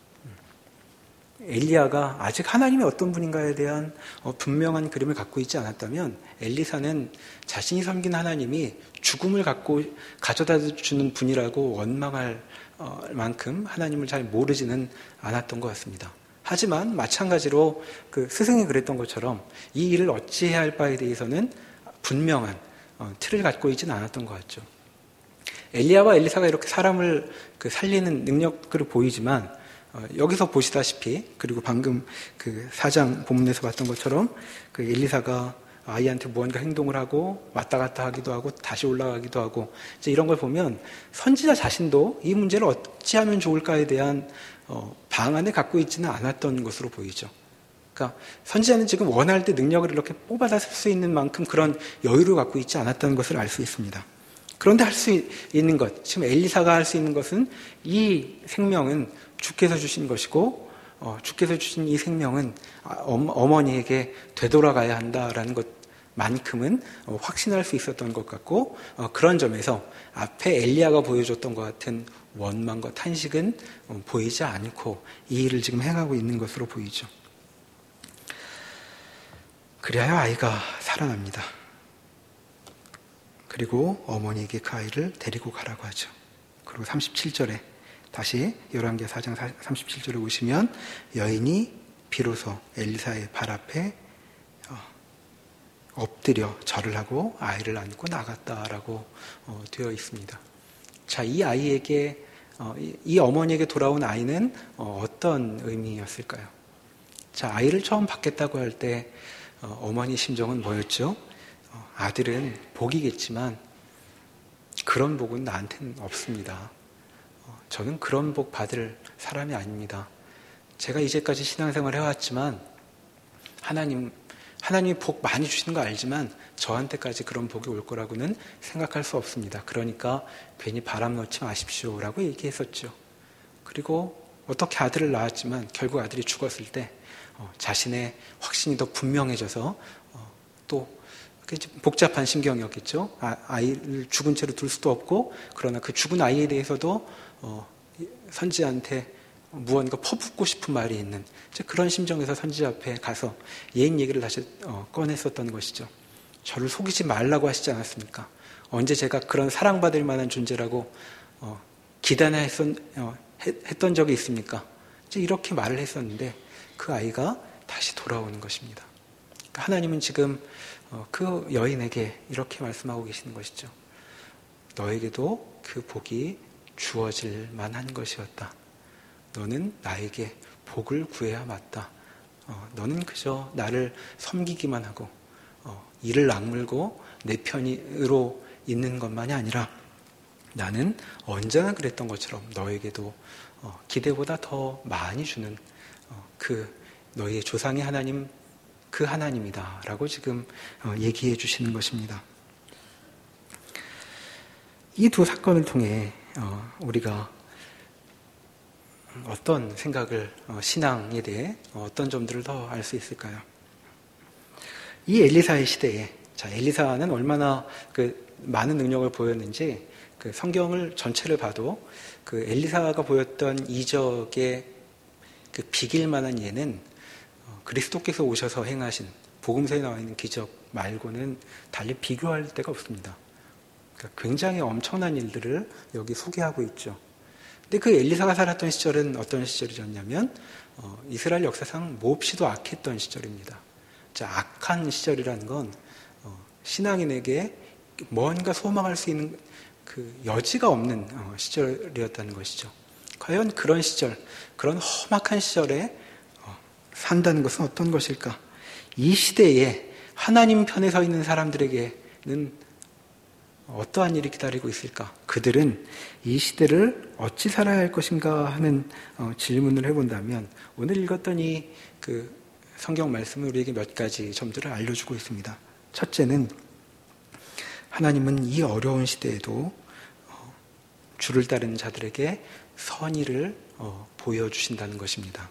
엘리야가 아직 하나님이 어떤 분인가에 대한 분명한 그림을 갖고 있지 않았다면 엘리사는 자신이 섬긴 하나님이 죽음을 가져다 주는 분이라고 원망할 만큼 하나님을 잘 모르지는 않았던 것 같습니다. 하지만 마찬가지로 그 스승이 그랬던 것처럼 이 일을 어찌해야 할 바에 대해서는 분명한 틀을 갖고 있지는 않았던 것 같죠. 엘리야와 엘리사가 이렇게 사람을 살리는 능력을 보이지만 여기서 보시다시피 그리고 방금 그 4장 본문에서 봤던 것처럼 그 엘리사가 아이한테 무언가 행동을 하고 왔다 갔다 하기도 하고 다시 올라가기도 하고 이제 이런 걸 보면 선지자 자신도 이 문제를 어찌하면 좋을까에 대한 방안을 갖고 있지는 않았던 것으로 보이죠. 그러니까 선지자는 지금 원할 때 능력을 이렇게 뽑아다 쓸 수 있는 만큼 그런 여유를 갖고 있지 않았다는 것을 알 수 있습니다. 그런데 할 수 있는 것, 지금 엘리사가 할 수 있는 것은 이 생명은 주께서 주신 것이고 주께서 주신 이 생명은 어머니에게 되돌아가야 한다라는 것만큼은 확신할 수 있었던 것 같고 그런 점에서 앞에 엘리야가 보여줬던 것 같은 원망과 탄식은 보이지 않고 이 일을 지금 행하고 있는 것으로 보이죠. 그리하여 아이가 살아납니다. 그리고 어머니에게 그 아이를 데리고 가라고 하죠. 그리고 37절에 다시 열왕기하 4장 37절에 보시면 여인이 비로소 엘리사의 발 앞에 엎드려 절을 하고 아이를 안고 나갔다라고 되어 있습니다. 자, 이 아이에게 이 어머니에게 돌아온 아이는 어떤 의미였을까요? 자, 아이를 처음 받겠다고 할 때 어머니 심정은 뭐였죠? 아들은 복이겠지만 그런 복은 나한테는 없습니다. 저는 그런 복 받을 사람이 아닙니다. 제가 이제까지 신앙생활을 해왔지만 하나님이 복 많이 주시는 거 알지만 저한테까지 그런 복이 올 거라고는 생각할 수 없습니다. 그러니까 괜히 바람 넣지 마십시오라고 얘기했었죠. 그리고 어떻게 아들을 낳았지만 결국 아들이 죽었을 때 자신의 확신이 더 분명해져서 또 복잡한 심경이었겠죠. 아이를 죽은 채로 둘 수도 없고 그러나 그 죽은 아이에 대해서도 선지자한테 무언가 퍼붓고 싶은 말이 있는 그런 심정에서 선지자 앞에 가서 옛 얘기를 다시 꺼냈었던 것이죠. 저를 속이지 말라고 하시지 않았습니까? 언제 제가 그런 사랑받을 만한 존재라고 했던 적이 있습니까? 이렇게 말을 했었는데 그 아이가 다시 돌아오는 것입니다. 하나님은 지금 그 여인에게 이렇게 말씀하고 계시는 것이죠. 너에게도 그 복이 주어질 만한 것이었다. 너는 나에게 복을 구해야 맞다. 너는 그저 나를 섬기기만 하고 이를 악물고 내 편으로 있는 것만이 아니라 나는 언제나 그랬던 것처럼 너에게도 기대보다 더 많이 주는 너희의 조상의 하나님, 그 하나님이다 라고 지금 얘기해 주시는 것입니다. 이 두 사건을 통해 우리가 어떤 생각을, 신앙에 대해 어떤 점들을 더 알 수 있을까요? 이 엘리사의 시대에, 엘리사는 얼마나 많은 능력을 보였는지 성경을 전체를 봐도 엘리사가 보였던 이적의 비길 만한 예는 그리스도께서 오셔서 행하신 복음서에 나와 있는 기적 말고는 달리 비교할 데가 없습니다. 굉장히 엄청난 일들을 여기 소개하고 있죠. 근데 그 엘리사가 살았던 시절은 어떤 시절이었냐면 이스라엘 역사상 몹시도 악했던 시절입니다. 악한 시절이라는 건 신앙인에게 뭔가 소망할 수 있는 여지가 없는 시절이었다는 것이죠. 과연 그런 시절, 그런 험악한 시절에 산다는 것은 어떤 것일까? 이 시대에 하나님 편에 서 있는 사람들에게는 어떠한 일이 기다리고 있을까? 그들은 이 시대를 어찌 살아야 할 것인가 하는 질문을 해본다면 오늘 읽었던 이 성경 말씀은 우리에게 몇 가지 점들을 알려주고 있습니다. 첫째는 하나님은 이 어려운 시대에도 주를 따르는 자들에게 선의를 보여주신다는 것입니다.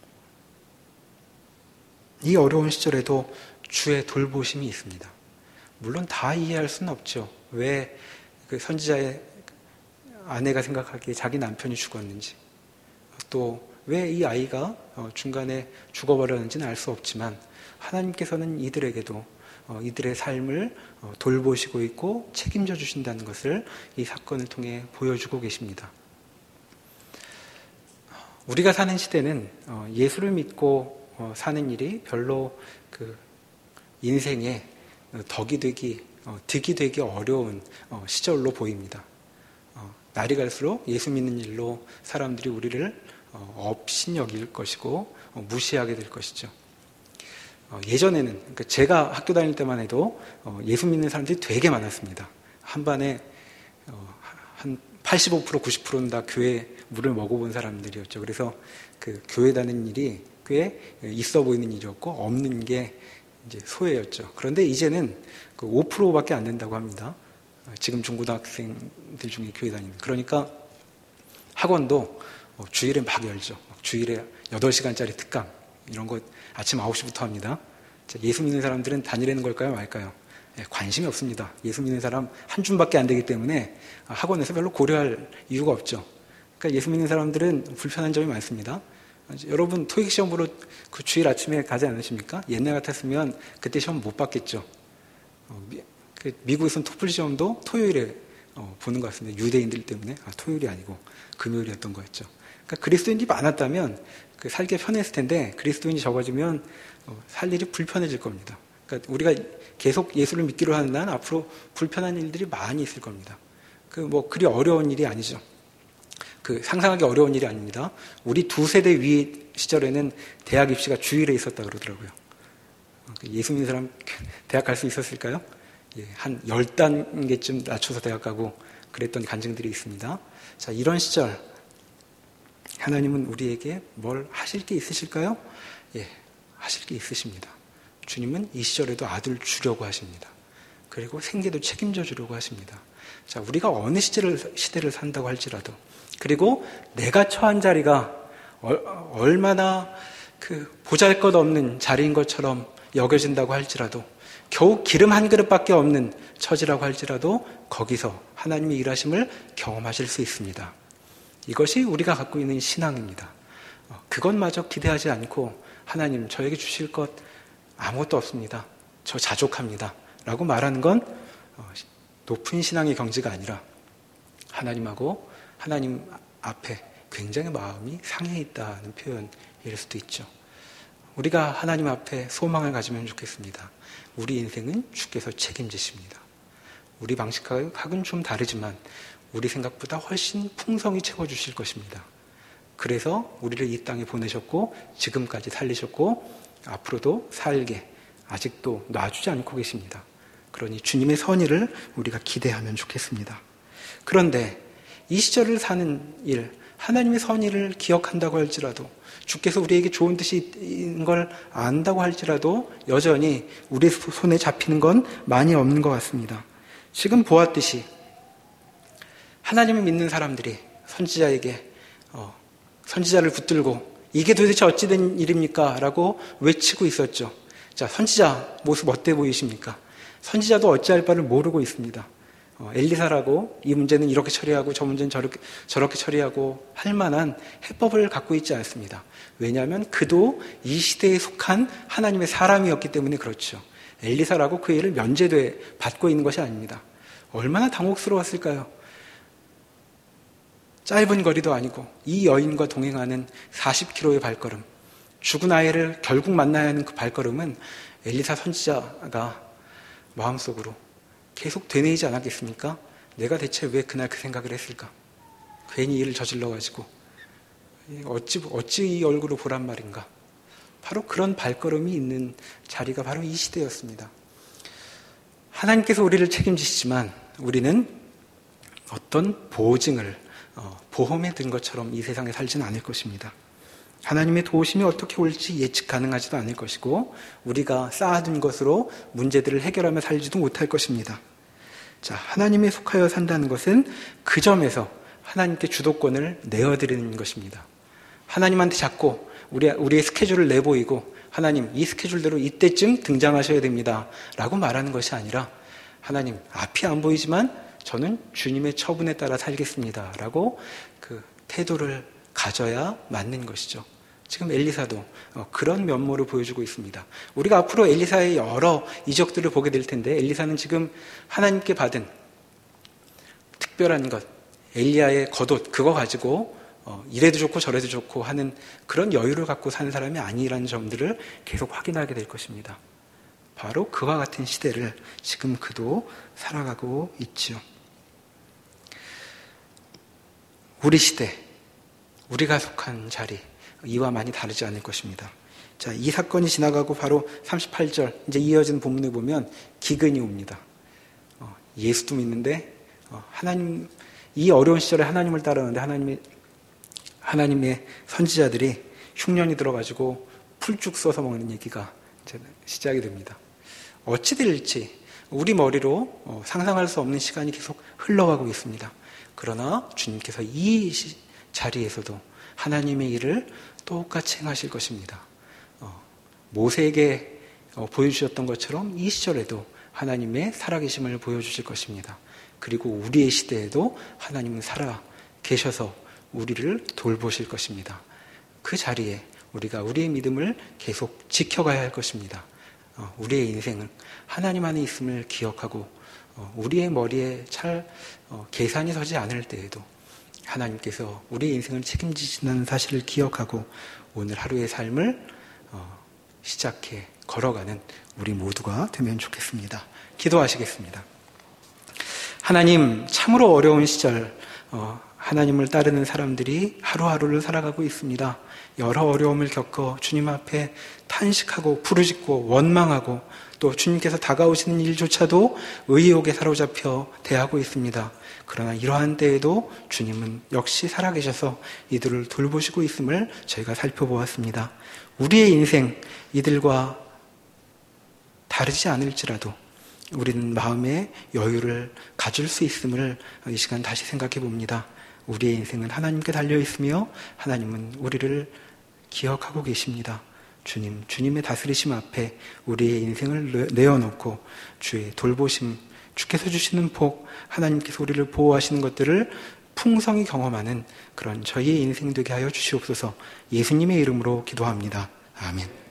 이 어려운 시절에도 주의 돌보심이 있습니다. 물론 다 이해할 수는 없죠. 왜 선지자의 아내가 생각하기에 자기 남편이 죽었는지, 또 왜 이 아이가 중간에 죽어버렸는지는 알 수 없지만 하나님께서는 이들에게도 이들의 삶을 돌보시고 있고 책임져 주신다는 것을 이 사건을 통해 보여주고 계십니다. 우리가 사는 시대는 예수를 믿고 사는 일이 별로 인생에 덕이 되기 어려운 시절로 보입니다. 날이 갈수록 예수 믿는 일로 사람들이 우리를 업신여길 것이고 무시하게 될 것이죠. 예전에는 제가 학교 다닐 때만 해도 예수 믿는 사람들이 되게 많았습니다. 한 반에 한 85%, 90%는 다 교회 물을 먹어본 사람들이었죠. 그래서 교회 다니는 일이 꽤 있어 보이는 일이었고 없는 게 이제 소외였죠. 그런데 이제는 5%밖에 안 된다고 합니다. 지금 중고등학생들 중에 교회 다니는. 그러니까 학원도 주일에 막 열죠. 주일에 8시간짜리 특강 이런 거 아침 9시부터 합니다. 예수 믿는 사람들은 다니려는 걸까요, 말까요? 관심이 없습니다. 예수 믿는 사람 한 줌밖에 안 되기 때문에 학원에서 별로 고려할 이유가 없죠. 그러니까 예수 믿는 사람들은 불편한 점이 많습니다. 여러분 토익 시험 보러 주일 아침에 가지 않으십니까? 옛날 같았으면 그때 시험 못 봤겠죠. 미국에서는 토플 시험도 토요일에 보는 것 같습니다. 유대인들 때문에. 토요일이 아니고 금요일이었던 거였죠. 그러니까 그리스도인이 많았다면 살기 편했을 텐데 그리스도인이 적어지면 살 일이 불편해질 겁니다. 그러니까 우리가 계속 예수를 믿기로 하는 한 앞으로 불편한 일들이 많이 있을 겁니다. 그리 어려운 일이 아니죠. 상상하기 어려운 일이 아닙니다. 우리 2세대 위 시절에는 대학 입시가 주일에 있었다 그러더라고요. 예수 믿는 사람 대학 갈 수 있었을까요? 한 10단계쯤 낮춰서 대학 가고 그랬던 간증들이 있습니다. 자, 이런 시절 하나님은 우리에게 뭘 하실 게 있으실까요? 하실 게 있으십니다. 주님은 이 시절에도 아들 주려고 하십니다. 그리고 생계도 책임져 주려고 하십니다. 자, 우리가 어느 시대를 산다고 할지라도, 그리고 내가 처한 자리가 얼마나 보잘것없는 자리인 것처럼 여겨진다고 할지라도, 겨우 기름 한 그릇밖에 없는 처지라고 할지라도 거기서 하나님의 일하심을 경험하실 수 있습니다. 이것이 우리가 갖고 있는 신앙입니다. 그것마저 기대하지 않고 하나님 저에게 주실 것 아무것도 없습니다. 저 자족합니다. 라고 말하는 건 높은 신앙의 경지가 아니라 하나님하고 하나님 앞에 굉장히 마음이 상해 있다는 표현일 수도 있죠. 우리가 하나님 앞에 소망을 가지면 좋겠습니다. 우리 인생은 주께서 책임지십니다. 우리 방식하고는 좀 다르지만 우리 생각보다 훨씬 풍성히 채워주실 것입니다. 그래서 우리를 이 땅에 보내셨고 지금까지 살리셨고 앞으로도 살게 아직도 놔주지 않고 계십니다. 그러니 주님의 선의를 우리가 기대하면 좋겠습니다. 그런데 이 시절을 사는 일, 하나님의 선의를 기억한다고 할지라도 주께서 우리에게 좋은 뜻이 있는 걸 안다고 할지라도 여전히 우리 손에 잡히는 건 많이 없는 것 같습니다. 지금 보았듯이 하나님을 믿는 사람들이 선지자에게 선지자를 붙들고 이게 도대체 어찌된 일입니까? 라고 외치고 있었죠. 자, 선지자 모습 어때 보이십니까? 선지자도 어찌할 바를 모르고 있습니다. 엘리사라고 이 문제는 이렇게 처리하고 저 문제는 저렇게 처리하고 할 만한 해법을 갖고 있지 않습니다. 왜냐하면 그도 이 시대에 속한 하나님의 사람이었기 때문에 그렇죠. 엘리사라고 그 일을 면제돼 받고 있는 것이 아닙니다. 얼마나 당혹스러웠을까요? 짧은 거리도 아니고 이 여인과 동행하는 40km의 발걸음, 죽은 아이를 결국 만나야 하는 그 발걸음은 엘리사 선지자가 마음속으로 계속 되뇌이지 않았겠습니까? 내가 대체 왜 그날 그 생각을 했을까? 괜히 일을 저질러가지고 어찌 이 얼굴을 보란 말인가? 바로 그런 발걸음이 있는 자리가 바로 이 시대였습니다. 하나님께서 우리를 책임지시지만 우리는 어떤 보증을 보험에 든 것처럼 이 세상에 살지는 않을 것입니다. 하나님의 도우심이 어떻게 올지 예측 가능하지도 않을 것이고 우리가 쌓아둔 것으로 문제들을 해결하며 살지도 못할 것입니다. 자, 하나님에 속하여 산다는 것은 그 점에서 하나님께 주도권을 내어드리는 것입니다. 하나님한테 자꾸 우리의 스케줄을 내보이고 하나님 이 스케줄대로 이때쯤 등장하셔야 됩니다 라고 말하는 것이 아니라 하나님 앞이 안 보이지만 저는 주님의 처분에 따라 살겠습니다 라고 그 태도를 가져야 맞는 것이죠. 지금 엘리사도 그런 면모를 보여주고 있습니다. 우리가 앞으로 엘리사의 여러 이적들을 보게 될 텐데 엘리사는 지금 하나님께 받은 특별한 것, 엘리야의 겉옷 그거 가지고 이래도 좋고 저래도 좋고 하는 그런 여유를 갖고 사는 사람이 아니라는 점들을 계속 확인하게 될 것입니다. 바로 그와 같은 시대를 지금 그도 살아가고 있지요. 우리 시대, 우리가 속한 자리 이와 많이 다르지 않을 것입니다. 자, 이 사건이 지나가고 바로 38절 이제 이어진 본문에 보면 기근이 옵니다. 예수도 믿는데 하나님 이 어려운 시절에 하나님을 따르는데 하나님의 선지자들이 흉년이 들어가지고 풀쭉 써서 먹는 얘기가 이제 시작이 됩니다. 어찌 될지 우리 머리로 상상할 수 없는 시간이 계속 흘러가고 있습니다. 그러나 주님께서 이 자리에서도 하나님의 일을 똑같이 행하실 것입니다. 모세에게 보여주셨던 것처럼 이 시절에도 하나님의 살아계심을 보여주실 것입니다. 그리고 우리의 시대에도 하나님은 살아 계셔서 우리를 돌보실 것입니다. 그 자리에 우리가 우리의 믿음을 계속 지켜가야 할 것입니다. 우리의 인생은 하나님 안에 있음을 기억하고 우리의 머리에 잘 계산이 서지 않을 때에도 하나님께서 우리의 인생을 책임지시는 사실을 기억하고 오늘 하루의 삶을 시작해 걸어가는 우리 모두가 되면 좋겠습니다. 기도하시겠습니다. 하나님, 참으로 어려운 시절 하나님을 따르는 사람들이 하루하루를 살아가고 있습니다. 여러 어려움을 겪어 주님 앞에 탄식하고 부르짖고 원망하고 또 주님께서 다가오시는 일조차도 의욕에 사로잡혀 대하고 있습니다. 그러나 이러한 때에도 주님은 역시 살아계셔서 이들을 돌보시고 있음을 저희가 살펴보았습니다. 우리의 인생 이들과 다르지 않을지라도 우리는 마음의 여유를 가질 수 있음을 이 시간 다시 생각해 봅니다. 우리의 인생은 하나님께 달려있으며 하나님은 우리를 기억하고 계십니다. 주님의 다스리심 앞에 우리의 인생을 내어놓고 주의 돌보심, 주께서 주시는 복, 하나님께서 우리를 보호하시는 것들을 풍성히 경험하는 그런 저희의 인생 되게 하여 주시옵소서. 예수님의 이름으로 기도합니다. 아멘.